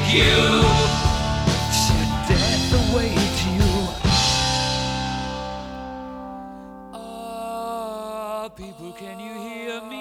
You should death await you. Oh, people, can you hear me?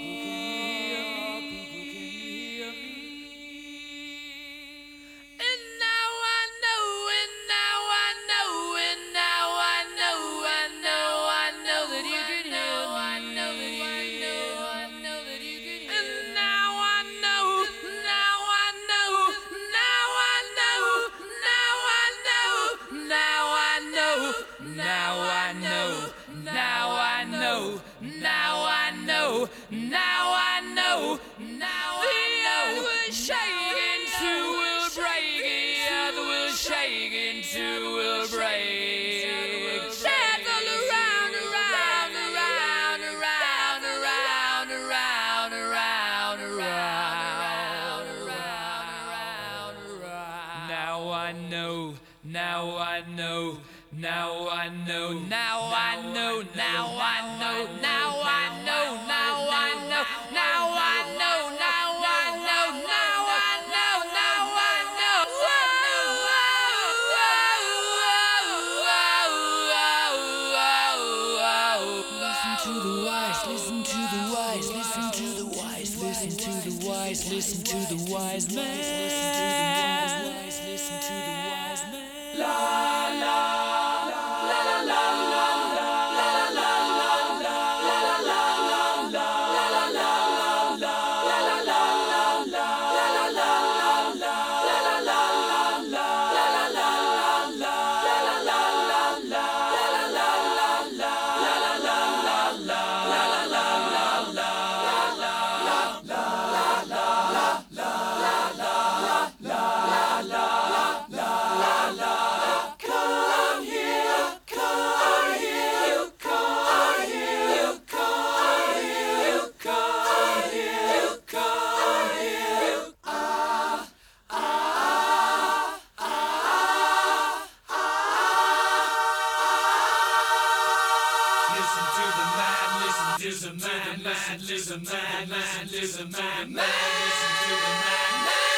And now I know, and now I know, and now I know, I know, I know that you can hear me. I know that you can hear me. I know that you can hear me. And now I know, now I know, now I know, now I know, now I know, now I know, now I know, now I know, now I know, now I know. The earth will shake and two will break. The earth will shake and two will break. Circle around, around, around, around, around, around, around, around, around, around. Now I know, now I know, now I know, now I know, now I know, now I know, now I know, now I know, now I know, now I know, now I know. Listen to the wise, listen to the wise, listen to the wise, listen to the wise, listen to the wise man. Listen to the wise man. La la la la la la la la la la la la la. Listen to the man, listen to the man, listen to the man, listen to the man.